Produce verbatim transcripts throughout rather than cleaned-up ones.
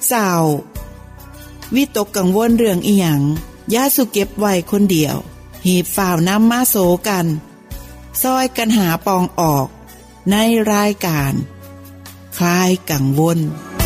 เศร้าวิตกกังวลเรื่องอีหยังอย่าสุเก็บไว้คนเดียวหีบฝ่าวนำมาโสกันซอยกันหาปองออกในรายการคลายกังวล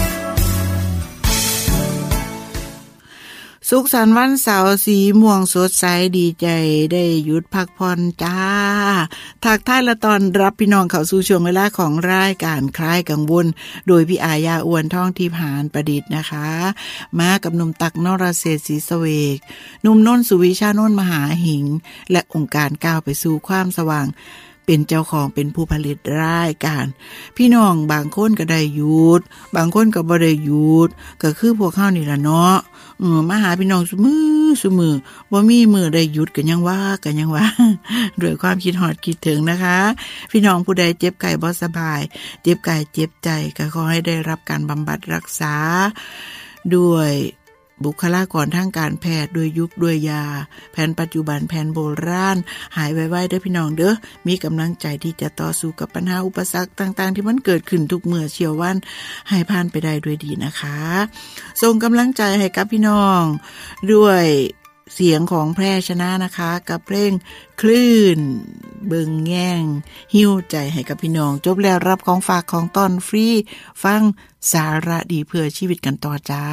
สุขสันต์วันเสาร์สีม่วงสดใสดีใจได้หยุดพักผ่อนจ้าทักทายและตอนรับพี่น้องเข้าสู่ช่วงเวลาของรายการคลายกังวลโดยพี่อายาอ้วนท่องทิพย์หานประดิษฐ์นะคะมากับหนุ่มตักนรเศรษฐ์ศรีเสวกหนุ่มน้นสุวิชานนท์มหาหิงและองค์การก้าวไปสู่ความสว่างเป็นเจ้าของเป็นผู้ผลิตรายการพี่น้องบางคนก็ได้หยุดบางคนก็บ่ได้หยุดก็คือพวกเฮานี่ล่ะเนาะเออมาหาพี่น้องซุมื้อซุมื้อบ่มีมื้อได้หยุดก็ยังว่าก็ยังว่าด้วยความคิดฮอดคิดถึงนะคะพี่น้องผู้ใดเจ็บกายบ่สบายเจ็บกายเจ็บใจก็ขอให้ได้รับการบำบัดรักษาด้วยบุคลากรทางการแพทย์ด้วยยุคด้วยยาแผนปัจจุบันแผนโบราณหายไวๆเด้อพี่น้องเด้อมีกำลังใจที่จะต่อสู้กับปัญหาอุปสรรคต่างๆที่มันเกิดขึ้นทุกเมื่อเชียววันให้ผ่านไปได้ด้วยดีนะคะส่งกำลังใจให้กับพี่น้องด้วยเสียงของแพร่ชนะนะคะกับเพลงคลื่นเบิ่งแง่งหิ้วใจให้กับพี่น้องจบแล้วรับของฝากของต้อนฟรีฟังสาระดีเพื่อชีวิตกันต่อจ้า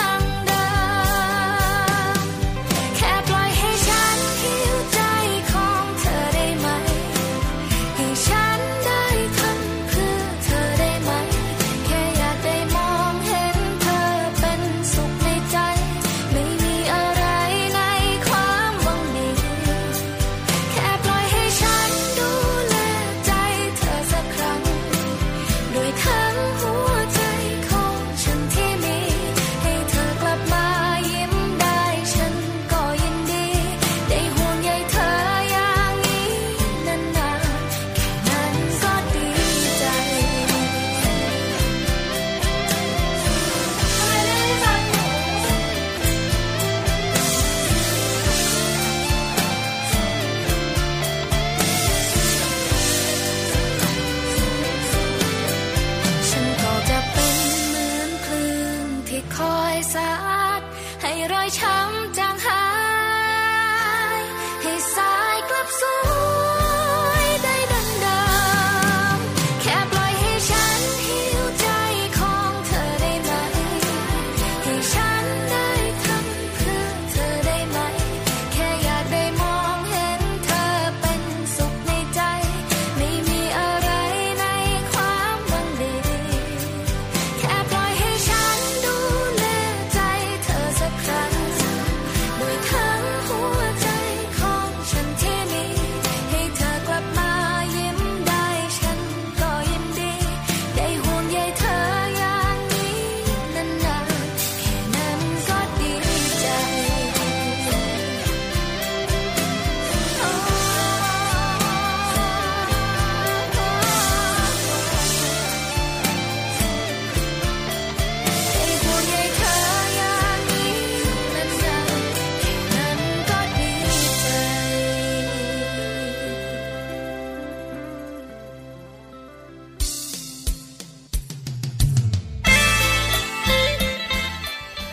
แค่ปล่อยให้ฉันหิวใจของ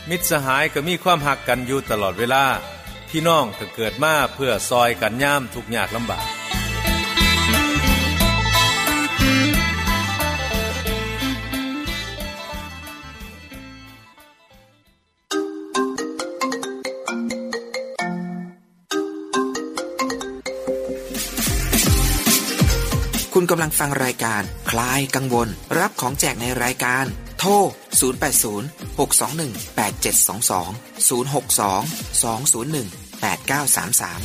มิตรสหายก็มีความหักกันอยู่ตลอดเวลาพี่น้องก็เกิดมาเพื่อซอยกันยามทุกข์ยากลำบากคุณกำลังฟังรายการคลายกังวลรับของแจกในรายการโทรศูนย์ แปด ศูนย์ หก สอง หนึ่ง แปด เจ็ด สอง สอง ศูนย์ หก สอง สอง ศูนย์ หนึ่ง แปด เก้า สาม สาม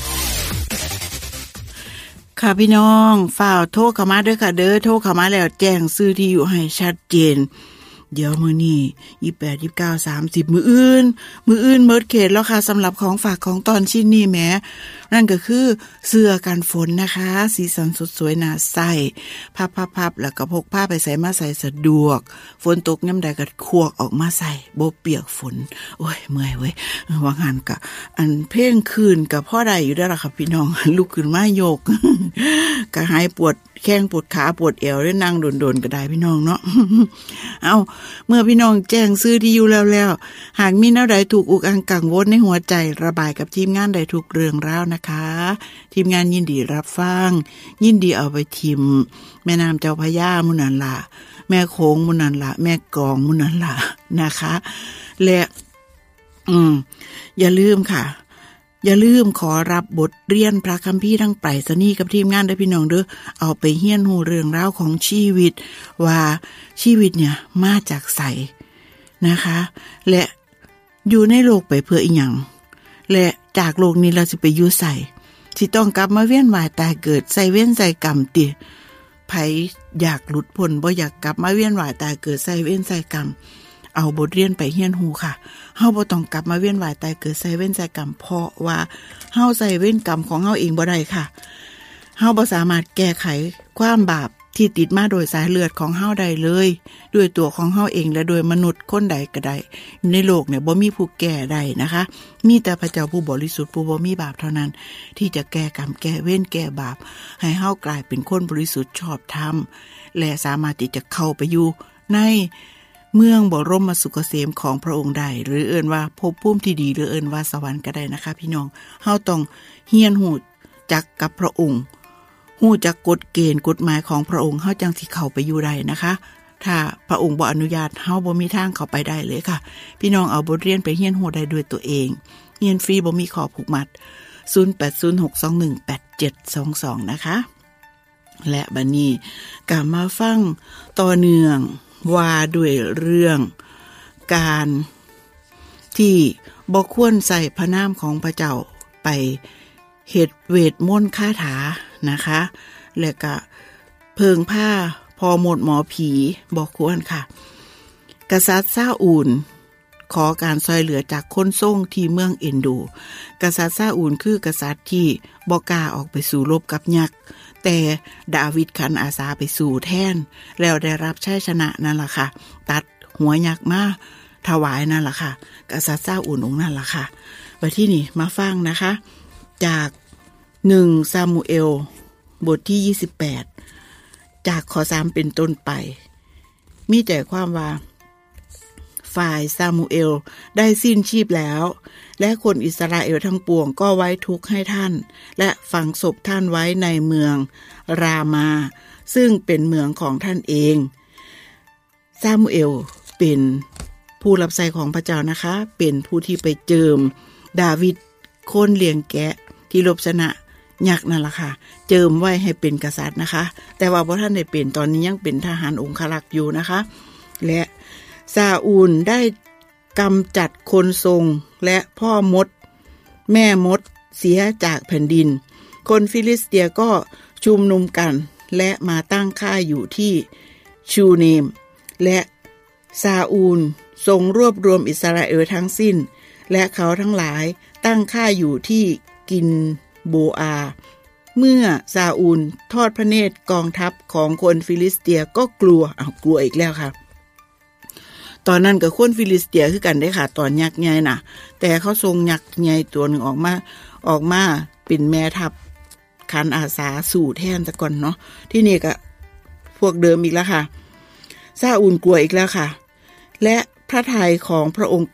ค่ะพี่น้องฝ่าวโทรเข้ามาเด้อค่ะเด้อโทรเข้ามาแล้วแจ้งชื่อที่อยู่ให้ชัดเจนเดี๋ยวมื้อนี้ยี่สิบแปด ยี่สิบเก้า สามสิบมื้ออื่นมื้ออื่นหมดเขตแล้วค่ะสำหรับของฝากของตอนชิ้นนี้แหมนั่นก็คือเสื้อกันฝนนะคะสีสันสดสวยน่าใส่พับๆๆแล้วก็พกผ้าไปใส่มาใส่สะดวกฝนตกยามใดก็ควักออกมาใส่บ่เปียกฝนโอ้ยเมื่อยเว้ยว่างั้นก็อันเพลงคืนก็พอได้อยู่ได้ล่ะค่ะพี่น้องลุกขึ้นมาโยกก็หายปวดแข้งปวดขาปวดเอวได้นั่งโดนๆก็ได้พี่น้องเนาะเอาเมื่อพี่น้องแจ้งซื้อที่อยู่แล้วแล้วหากมีแนวใดถูกอุกอังกังวลในหัวใจระบายกับทีมงานใดทุกเรื่องราวนะคะทีมงานยินดีรับฟังยินดีเอาไปทิมแม่น้ำเจ้าพระยามุนันละแม่โขงมุนันละแม่กองมุนันละนะคะและอืมอย่าลืมค่ะอย่าลืมขอรับบทเรียนพระคัมภีร์ทั้งไปรษณีย์กับทีมงานด้วยพี่น้องเด้อเอาไปเฮียนหูเรื่องราวของชีวิตว่าชีวิตเนี่ยมาจากไสนะคะและอยู่ในโลกไปเพื่ออีหยังและจากโลกนี้เราสิไปอยู่ไสสิต้องกลับมาเวียนว่ายตายเกิดใส่เว้นใส่กรรมติไผอยากหลุดพ้นบ่อยากกลับมาเวียนว่ายตายเกิดใส่เว้นใส่กรรมเอาบทเรียนไปเฮียนหูค่ะเฮาบ่ต้องกลับมาเวียนว่ายตายเกิดใส่เว้นใส่กรรมเพราะว่าเฮาใส่เว้นกรรมของเฮาเองบ่ได้ค่ะเฮาบ่สามารถแก้ไขความบาปที่ติดมาโดยสายเลือดของเฮาได้เลยด้วยตัวของเฮาเองและโดยมนุษย์คนใดก็ได้ในโลกเนี่ยบ่มีผู้แก้ได้นะคะมีแต่พระเจ้าผู้บริสุทธิ์ผู้บ่มีบาปเท่านั้นที่จะแก้กรรมแก้เวรแก้บาปให้เฮากลายเป็นคนบริสุทธิ์ชอบธรรมและสามารถที่จะเข้าไปอยู่ในเมืองบรมสุขเกษมของพระองค์ได้หรือเอิ้นว่าภพภูมิที่ดีหรือเอิ้นว่าสวรรค์ก็ได้นะคะพี่น้องเฮาต้องเรียนรู้จักกับพระองค์ฮู้จักกฎเกณฑ์กฎหมายของพระองค์เฮาจังสิเข้าไปอยู่ได้นะคะถ้าพระองค์บ่อนุญาตเฮาบ่มีทางเข้าไปได้เลยค่ะพี่น้องเอาบทเรียนไปเรียนรู้ได้ด้วยตัวเองเรียนฟรีบ่มีข้อผูกมัดศูนย์ แปด ศูนย์ หก สอง หนึ่ง แปด เจ็ด สอง สองนะคะและบัดนี้ก็มาฟังต่อเนื่องว่าด้วยเรื่องการที่บ่ควรใส่พระนามของพระเจ้าไปเฮ็ดเวทมนต์คาถานะคะและก็เพิงผ้าพอหมดหมอผีบ่ควรค่ะกษัตริย์ซาอูลขอการช่วยเหลือจากคนทรงที่เมืองเอนโดกษัตริย์ซาอูลคือกษัตริย์ที่บ่กล้าออกไปสู่รบกับยักษ์แต่ดาวิดขันอาสาไปสู่แทนแล้วได้รับชัยชนะนั่นล่ะค่ะตัดหัวยักษ์มาถวายนั่นล่ะค่ะกษัตริย์ซาอูลองค์นั่นล่ะค่ะบัดที่นี่มาฟังนะคะจากหนึ่งซามูเอลบทที่ยี่สิบแปดจากข้อสามเป็นต้นไปมีใจความว่าฝ่ายซามูเอลได้สิ้นชีพแล้วและคนอิสราเอลทั้งปวงก็ไว้ทุกข์ให้ท่านและฝังศพท่านไว้ในเมืองรามาซึ่งเป็นเมืองของท่านเองซามูเอลเป็นผู้รับใช้ของพระเจ้านะคะเป็นผู้ที่ไปเจิมดาวิดคนเลี้ยงแกะที่รบชนะยักษ์นั่นล่ะค่ะเจิมไว้ให้เป็นกษัตริย์นะคะแต่ว่าบ่ท่านได้เป็นตอนนี้ยังเป็นทหารองครักษ์อยู่นะคะและซาอูลได้กำจัดคนทรงและพ่อมดแม่มดเสียจากแผ่นดินคนฟิลิสเตียก็ชุมนุมกันและมาตั้งค่ายอยู่ที่ชูเนมและซาอูลทรงรวบรวมอิสราเอลทั้งสิ้นและเขาทั้งหลายตั้งค่ายอยู่ที่กินโบอาเมื่อซาอูลทอดพระเนตรกองทัพของคนฟิลิสเตียก็กลัวอ้าวกลัวอีกแล้วค่ะตอนนั้นกับคนฟิลิสเตียคือกันได้ค่ะตอนยักษ์ใหญ่น่ะแต่เขาทรงยักษ์ใหญ่ตัวหนึ่งออกมาออกมาเป็นแม่ทัพขันอาสาสู่แทนซะก่อนเนาะที่นี่ก็พวกเดิมอีกแล้วค่ะซาอูลกลัวอีกแล้วค่ะและพระทัยของพระองค์ก็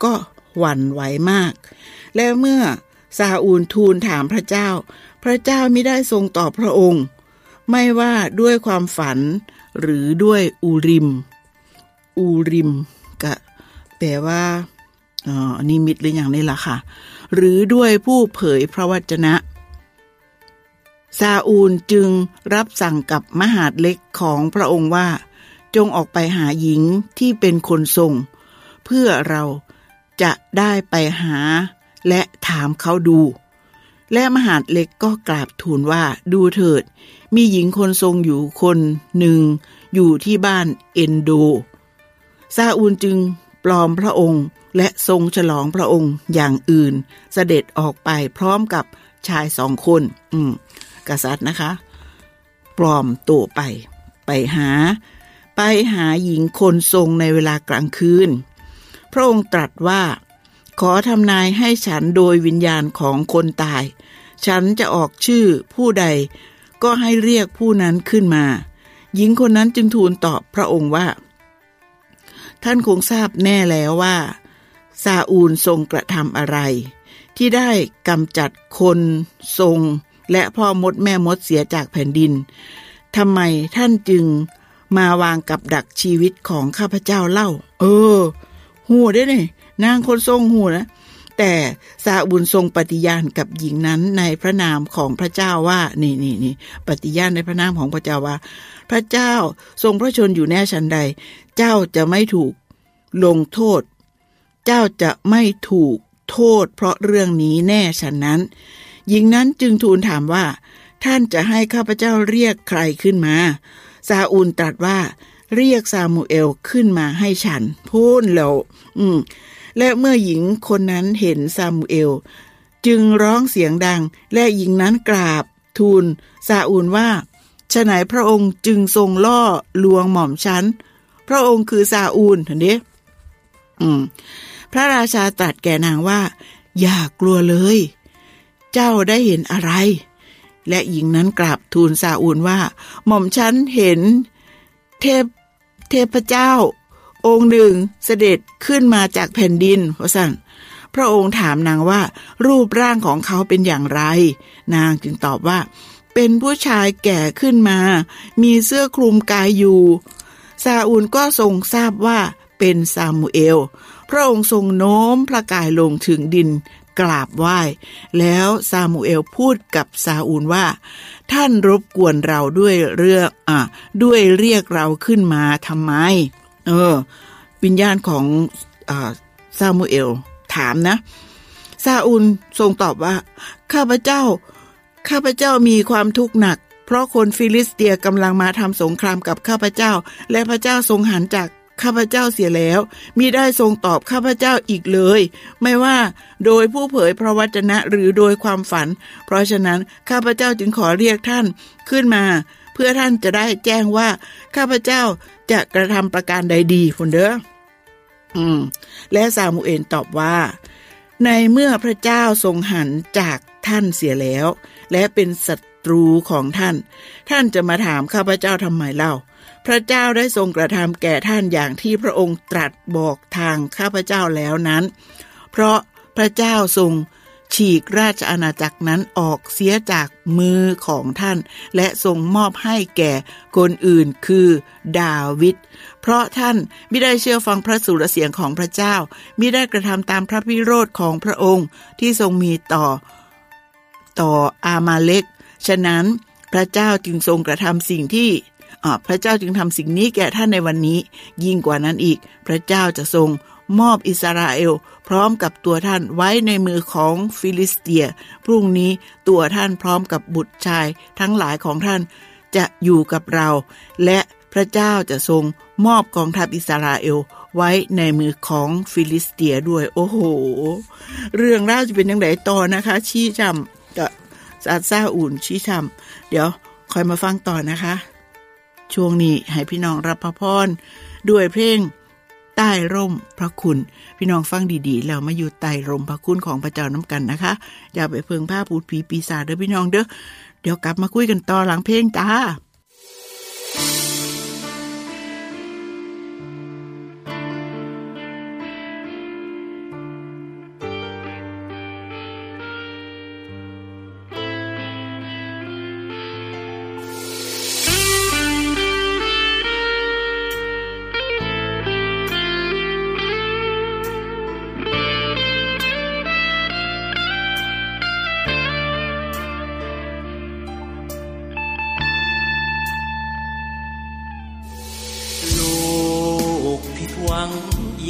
หวั่นไหวมากและเมื่อซาอูลทูลถามพระเจ้าพระเจ้ามิได้ทรงตอบพระองค์ไม่ว่าด้วยความฝันหรือด้วยอูริมอูริมก็แปลว่าอ๋อนิมิตหรืออย่างนี้ล่ะค่ะหรือด้วยผู้เผยพระวจนะซาอูลจึงรับสั่งกับมหาดเล็กของพระองค์ว่าจงออกไปหาหญิงที่เป็นคนทรงเพื่อเราจะได้ไปหาและถามเขาดูและมหาดเล็กก็กราบทูลว่าดูเถิดมีหญิงคนทรงอยู่คนหนึ่งอยู่ที่บ้านเอนโดซาอูลจึงปลอมพระองค์และทรงฉลองพระองค์อย่างอื่นเสด็จออกไปพร้อมกับชายสองคนอืมกษัตริย์นะคะปลอมตัวไปไปหาไปหาหญิงคนทรงในเวลากลางคืนพระองค์ตรัสว่าขอทำนายให้ฉันโดยวิญญาณของคนตายฉันจะออกชื่อผู้ใดก็ให้เรียกผู้นั้นขึ้นมาหญิงคนนั้นจึงทูลตอบพระองค์ว่าท่านคงทราบแน่แล้วว่าซาอูลทรงกระทำอะไรที่ได้กำจัดคนทรงและพ่อมดแม่มดเสียจากแผ่นดินทำไมท่านจึงมาวางกับดักชีวิตของข้าพเจ้าเล่าเออหูได้นี่นางคนทรงหูนะแต่ซาอูลทรงปฏิญาณกับหญิงนั้นในพระนามของพระเจ้าว่านี่นี่นี่ปฏิญาณในพระนามของพระเจ้าว่าพระเจ้าทรงพระชนอยู่แน่ฉันใดเจ้าจะไม่ถูกลงโทษเจ้าจะไม่ถูกโทษเพราะเรื่องนี้แน่ฉันนั้นหญิงนั้นจึงทูลถามว่าท่านจะให้ข้าพเจ้าเรียกใครขึ้นมาซาอูลตรัสว่าเรียกซามูเอลขึ้นมาให้ฉันพูดแล้วอืมและเมื่อหญิงคนนั้นเห็นซามูเอลจึงร้องเสียงดังและหญิงนั้นกราบทูลซาอูลว่าฉะไหนพระองค์จึงทรงล่อลวงหม่อมฉันพระองค์คือซาอูลเห็นดิอืมพระราชาตรัสแก่นางว่าอย่ากลัวเลยเจ้าได้เห็นอะไรและหญิงนั้นกราบทูลซาอูลว่าหม่อมฉันเห็นเทพเทพเจ้าองค์หนึ่งเสด็จขึ้นมาจากแผ่นดินว่าซั่นพระองค์ถามนางว่ารูปร่างของเขาเป็นอย่างไรนางจึงตอบว่าเป็นผู้ชายแก่ขึ้นมามีเสื้อคลุมกายอยู่ซาอูลก็ทรงทราบว่าเป็นซามูเอลพระองค์ทรงโน้มพระกายลงถึงดินกราบไหว้แล้วซามูเอลพูดกับซาอูลว่าท่านรบกวนเราด้วยเรื่องอ่ะด้วยเรียกเราขึ้นมาทำไมเออวิญญาณของอ่าซามูเอลถามนะซาอูลทรงตอบว่าข้าพเจ้าข้าพเจ้ามีความทุกข์หนักเพราะคนฟิลิสเตียกำลังมาทำสงครามกับข้าพเจ้าและพระเจ้าทรงหันจากข้าพเจ้าเสียแล้วมิได้ทรงตอบข้าพเจ้าอีกเลยไม่ว่าโดยผู้เผยพระวจนะหรือโดยความฝันเพราะฉะนั้นข้าพเจ้าจึงขอเรียกท่านขึ้นมาเพื่อท่านจะได้แจ้งว่าข้าพเจ้าจะกระทำประการใดดีฟุนเด้ออืมและซามูเอลตอบว่าในเมื่อพระเจ้าทรงหันจากท่านเสียแล้วและเป็นศัตรูของท่านท่านจะมาถามข้าพเจ้าทำไมเล่าพระเจ้าได้ทรงกระทำแก่ท่านอย่างที่พระองค์ตรัสบอกทางข้าพเจ้าแล้วนั้นเพราะพระเจ้าทรงฉีกราชอาณาจักรนั้นออกเสียจากมือของท่านและทรงมอบให้แก่คนอื่นคือดาวิดเพราะท่านมิได้เชื่อฟังพระสุรเสียงของพระเจ้ามิได้กระทำตามพระพิโรธของพระองค์ที่ทรงมีต่อต่ออามาเลกฉะนั้นพระเจ้าจึงทรงกระทำสิ่งที่อ่าพระเจ้าจึงทำสิ่งนี้แก่ท่านในวันนี้ยิ่งกว่านั้นอีกพระเจ้าจะทรงมอบอิสราเอลพร้อมกับตัวท่านไว้ในมือของฟิลิสเตียพรุ่งนี้ตัวท่านพร้อมกับบุตรชายทั้งหลายของท่านจะอยู่กับเราและพระเจ้าจะทรงมอบกองทัพอิสราเอลไว้ในมือของฟิลิสเตียด้วยโอ้โหเรื่องราวจะเป็นยังไงต่อนะคะชี้จำกับซาซาอุ่นชี้จำเดี๋ยวคอยมาฟังต่อนะคะช่วงนี้ให้พี่น้องรับพระพรด้วยเพลงใต้ร่มพระคุณพี่น้องฟังดีๆแล้วมาอยู่ใต้ร่มพระคุณของพระเจ้าน้ำกันนะคะอย่าไปเพิ่งผ้าพูดผีปีศาจเด้อพี่น้องเด้อเดี๋ยวกลับมาคุยกันต่อหลังเพลงจ้า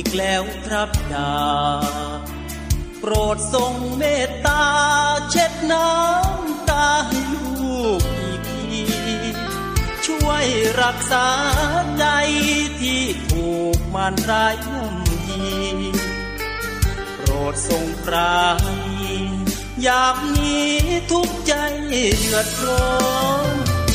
แล้วครับดาโปรดทรงเมตตาเช็ดน้ำตาให้ลูกอีกทีช่วยรักษาใจที่ถูกมารร้ายย่ำยีโปรดทรงปราณียามนี้ทุกใจเดือดร้อน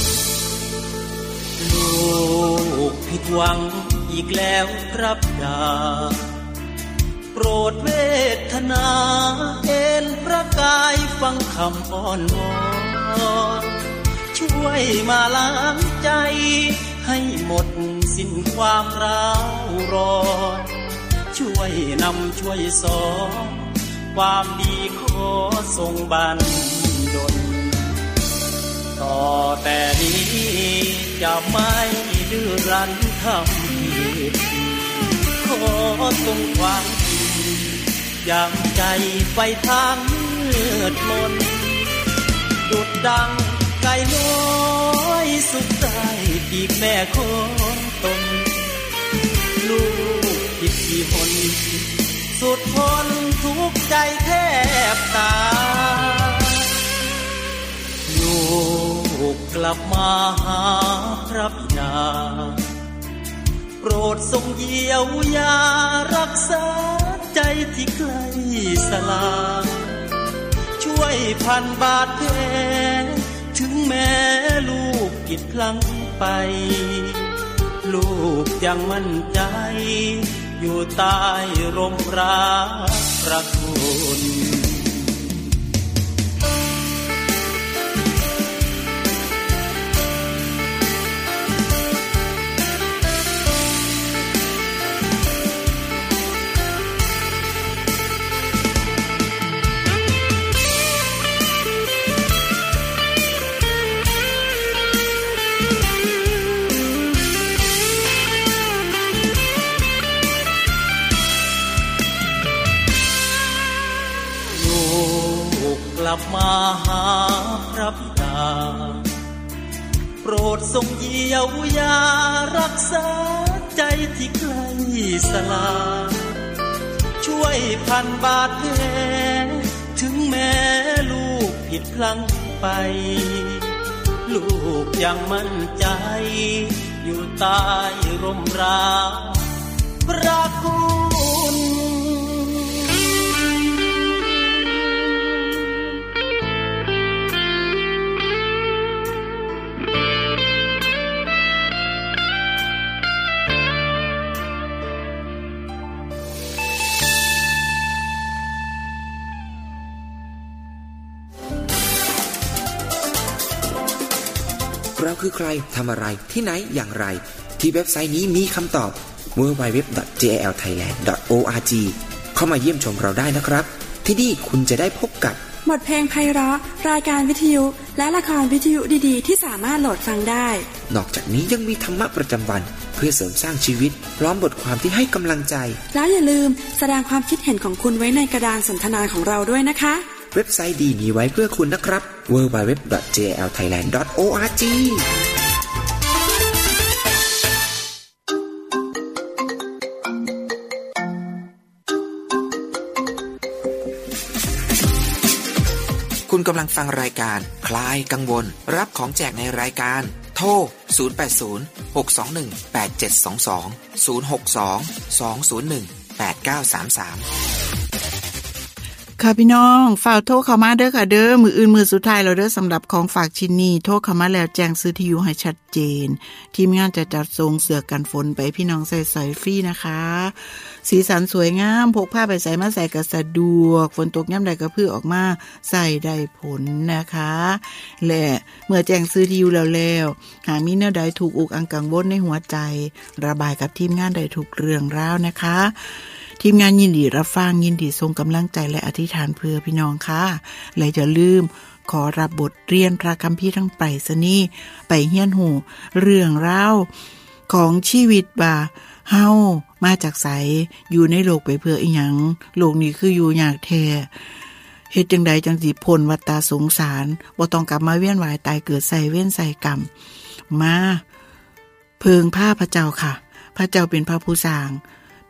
ลูกผิดหวังอีกแล้วครับดาโปรดเวทนาเอ็นประกายฟังคำอ้อนวอนช่วยมาล้างใจให้หมดสิ้นความร้าวร้อนช่วยนำช่วยสอนความดีขอทรงบันดลต่อแต่นี้จะไม่ดื้อรั้นทำผิดขอทรงความยังใจไปทางมืดมนดุจดังไก่น้อยสุดใจปีกแม่ของตนลูกผิดกี่หนสุดทนทุกใจแทบตายลูกกลับมาหาพระบิดาโปรดทรงเยียวยารักษาใจที่ใกล้สลายช่วยพันบาดแผลถึงแม้ลูกผิดพลั้งไปลูกยังมั่นใจอยู่ใต้ร่มรักพระคุณกลับมาหาพระบิดาโปรดทรงเยียวยารักษาใจที่ใกล้สลายช่วยพันบาดแผลถึงแม้ลูกผิดพลั้งไปลูกยังมั่นใจอยู่ใต้ร่มรักพระคุณเราคือใครทำอะไรที่ไหนอย่างไรที่เว็บไซต์นี้มีคำตอบ ดับเบิลยู ดับเบิลยู ดับเบิลยู ดอท เจ แอล ไทยแลนด์ ดอท โอ อาร์ จี เข้ามาเยี่ยมชมเราได้นะครับที่นี่คุณจะได้พบกับบทเพลงไพเราะรายการวิทยุและละครวิทยุดีๆที่สามารถโหลดฟังได้นอกจากนี้ยังมีธรรมะประจำวันเพื่อเสริมสร้างชีวิตพร้อมบทความที่ให้กำลังใจแล้วอย่าลืมแสดงความคิดเห็นของคุณไว้ในกระดานสนทนาของเราด้วยนะคะเว็บไซต์ดีมีไว้เพื่อคุณนะครับ ดับเบิลยู ดับเบิลยู ดับเบิลยู ดอท เจ แอล ไทยแลนด์ ดอท โอ อาร์ จีคุณกำลังฟังรายการคลายกังวลรับของแจกในรายการโทรศูนย์ แปด ศูนย์ หก สอง หนึ่ง แปด เจ็ด สอง สอง ศูนย์ หก สอง สอง ศูนย์ หนึ่ง แปด เก้า สาม สามค่ะพี่น้องฝากโทรเข้ามาเด้อค่ะเด้อมืออื่นมือสุดท้ายแล้วเด้อสำหรับของฝากชิ้นนี้โทรเข้ามาแล้วแจ้งซื้อที่อยู่ให้ชัดเจนทีมงานจะจัดส่งเสื้อกันฝนไปพี่น้องใส่สอยฟรีนะคะสีสันสวยงามพกผ้าไปใส่มาใส่ก็สะดวกฝนตกย่ำใดก็พือออกมาใส่ได้ผลนะคะและเมื่อแจ้งซื้อที่อยู่แล้วแล้วหามีแนวใดถูกอกอังกังวลในหัวใจระบายกับทีมงานได้ทุกเรื่องราวนะคะทีมงานยินดีรับฟังยินดีส่งกำลังใจและอธิษฐานเพื่อพี่น้องค่ะและอย่าลืมขอรับบทเรียนพระคัมภีร์ทั้งไปรษณีย์ไปเฮียนหูเรื่องราวของชีวิตบ่าเฮามาจากไสอยู่ในโลกไปเพื่ออีหยังโลกนี้คืออยู่ยากแท้เฮ็ดจังใดจังสิพ้นวัฏฏะสงสารบ่ต้องกลับมาเวียนว่ายตายเกิดใส่เว้นใส่กรรมมาเพิงพาพระเจ้าค่ะพระเจ้าเป็นพระผู้สร้างเ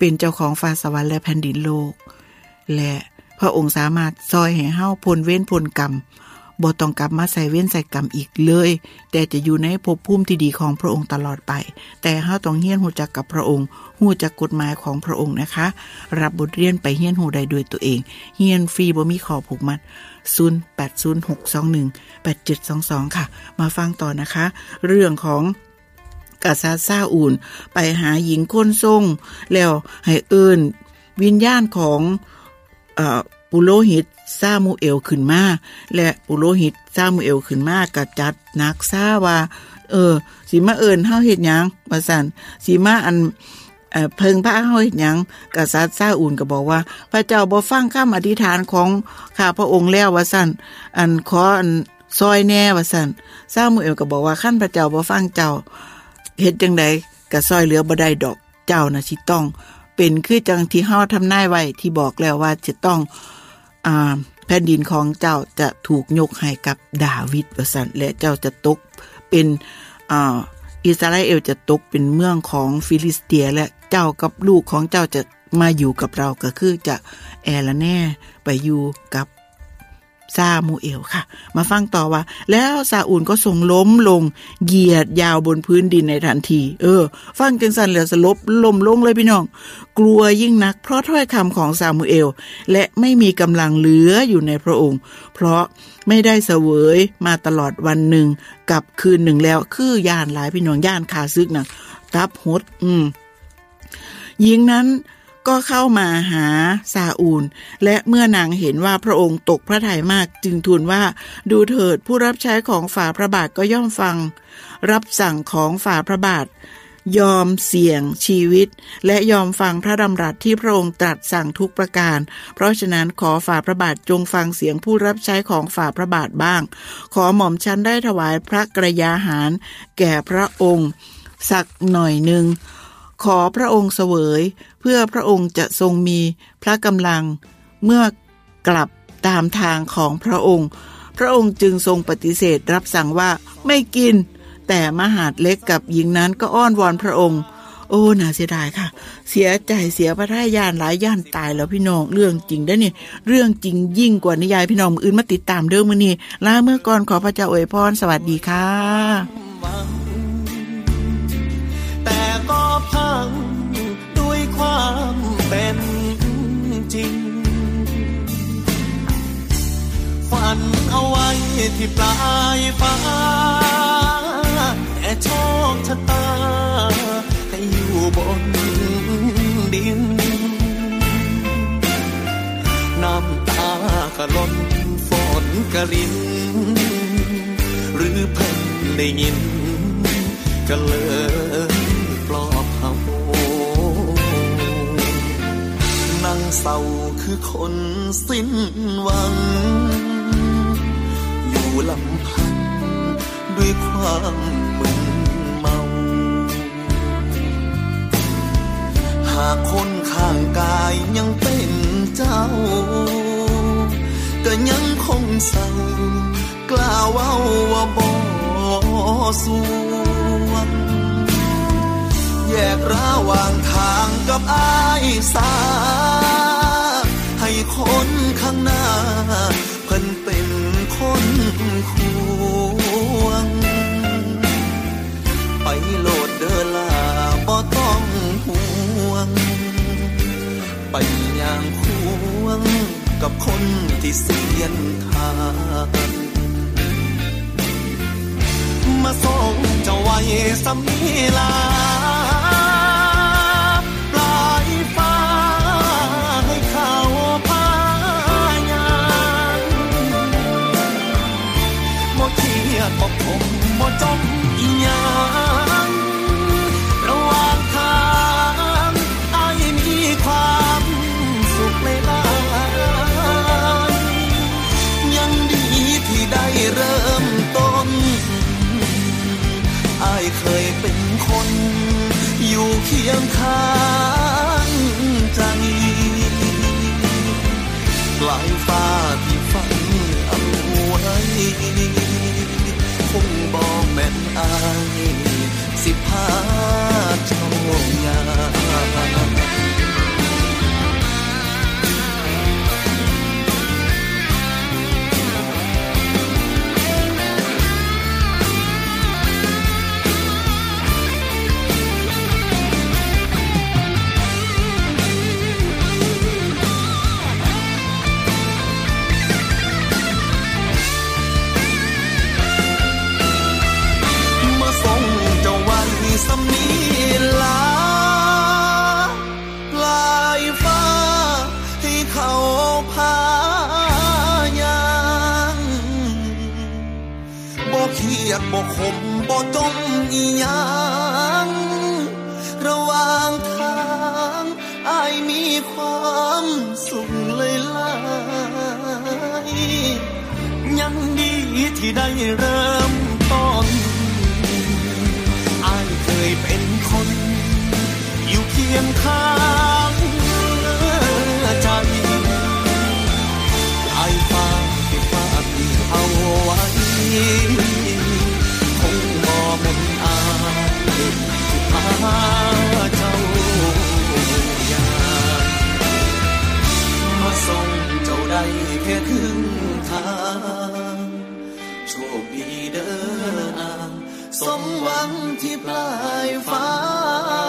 เป็นเจ้าของฟ้าสวรรค์และแผ่นดินโลกและพระองค์สามารถซอยให้เฮาพ้นเวรพ้นกรรมบ่ต้องกลับมาใส่เวรใส่กรรมอีกเลยแต่จะอยู่ในภพภูมิที่ดีของพระองค์ตลอดไปแต่เฮาต้องเรียนรู้จักกับพระองค์รู้จักกฎหมายของพระองค์นะคะรับบทเรียนไปเรียนรู้ได้ด้วยตัวเองเรียนฟรีบ่มีข้อผูกมัดศูนย์ แปด ศูนย์ หก สอง หนึ่ง แปด เจ็ด สอง สองค่ะมาฟังต่อนะคะเรื่องของกษัตริย์ซาอูลไปหาหญิงคนทรงแล้วให้เอิ้นวิญญาณของเอ่อปุโรหิตซามูเอลขึ้นมาและปุโรหิตซามูเอลขึ้นมาก็จัดนักซาว่าเออสิมาเอิ้นเฮาเฮ็ดหยังว่าซั่นสิมาอันเอ่อเพิ่งพระเฮาเฮ็ดหยังกษัตริย์ซาอูลก็บอกว่าพระเจ้าบ่ฟังคำอธิษฐานของข้าพระองค์แล้วว่าซั่นอันขออันซอยแน่ว่าซั่นซามูเอลก็บอกว่าคันพระเจ้าบ่ฟังเจ้าเฮ็ดจังได๋ก็ซอยเหลือบ่ได้ดอกเจ้าน่ะสิต้องเป็นคือจังที่เฮาทำนายไว้ที่บอกแล้วว่าจะต้องอ่าแผ่นดินของเจ้าจะถูกยกให้กับดาวิดว่าซั่นและเจ้าจะตกเป็นอ่าอิสราเอลจะตกเป็นเมืองของฟิลิสเตียและเจ้ากับลูกของเจ้าจะมาอยู่กับเราก็คือจะแอละแน่ไปอยู่กับซามูเอลค่ะมาฟังต่อว่าแล้วซาอูลก็ทรงล้มลงเหยียดยาวบนพื้นดินในทันทีเออฟังจังซั่นแล้วสลบล้มลงเลยพี่น้องกลัวยิ่งนักเพราะถ้อยคำของซามูเอลและไม่มีกำลังเหลืออยู่ในพระองค์เพราะไม่ได้เสวยมาตลอดวันหนึ่งกับคืนหนึ่งแล้วคือย่านหลายพี่น้องย่านขาซึกนะทับหดอืมหญิงนั้นก็เข้ามาหาซาอูลและเมื่อนางเห็นว่าพระองค์ตกพระทัยมากจึงทูลว่าดูเถิดผู้รับใช้ของฝ่าพระบาทก็ย่อมฟังรับสั่งของฝ่าพระบาทยอมเสี่ยงชีวิตและยอมฟังพระดำรัสที่พระองค์ตรัสสั่งทุกประการเพราะฉะนั้นขอฝ่าพระบาทจงฟังเสียงผู้รับใช้ของฝ่าพระบาทบ้างขอหม่อมฉันได้ถวายพระกรยาหารแก่พระองค์สักหน่อยหนึ่งขอพระองค์เสวยเพื่อพระองค์จะทรงมีพระกำลังเมื่อกลับตามทางของพระองค์พระองค์จึงทรงปฏิเสธรับสั่งว่าไม่กินแต่มหาดเล็กกับหญิงนั้นก็อ้อนวอนพระองค์โอ้น่าเสียดายค่ะเสียใจเสียพระทัยย่านหลายย่านตายแล้วพี่น้องเรื่องจริงเด้อนี่เรื่องจริงยิ่งกว่านิยายพี่น้องอื่นมาติดตามเด้อมื้อนี้ลาเมื่อก่อนขอพระเจ้าอวยพรสวัสดีค่ะแต่ก็พังด้วยความเป็นจริงฝันเอาไว้ที่ปลายฟ้าแต่โชคชะตาให้อยู่บนดินน้ำตากะล้นฝนกะรินหรือเพิ่นได้ยินก็เลยปลอบเฮานั่งเศร้าคือคนสิ้นหวังอยู่ลำพังด้วยความมึนเมาหากคนข้างกายยังเป็นเจ้าก็ยังคงเศร้ากล้าเว้าว่าบ่สู้แยกระหว่างทางกับอ้ายสาให้คนข้างหน้าเพิ่นเป็นคนควงไปโลดเด้อล่ะบ่ต้องห่วงไปย่างควงกับคนที่เสียนทางมาส่งเจ้าไว้สำนีลาปลายฟ้าให้เขาพายานบ่เครียดบ่คมบ่จมอีหยังระหว่างทางอ้ายมีความสุขหลายๆยังดีที่ได้เริ่มต้นอ้ายเคยเป็นคนอยู่เคียงข้างใจปลายฟ้าที่ฝันเอาไว้คงบ่แม่นอ้ายสิพาเจ้ายามเครียดบ่ขมบ่จมอีหยังระหว่างทางอ้ายมีความสุขเลยล่ะยังดีที่ได้เริ่มต้นอ้ายเคยเป็นคนอยู่เคียงข้างใจอ้ายฝากเก็บฝากเอาไว้คงบ่แม่นอ้ายที่พาเจ้ามาส่งเจ้าได้แค่ครึ่งทางโชคดีเด้อนางสมหวังที่ปลายฟ้า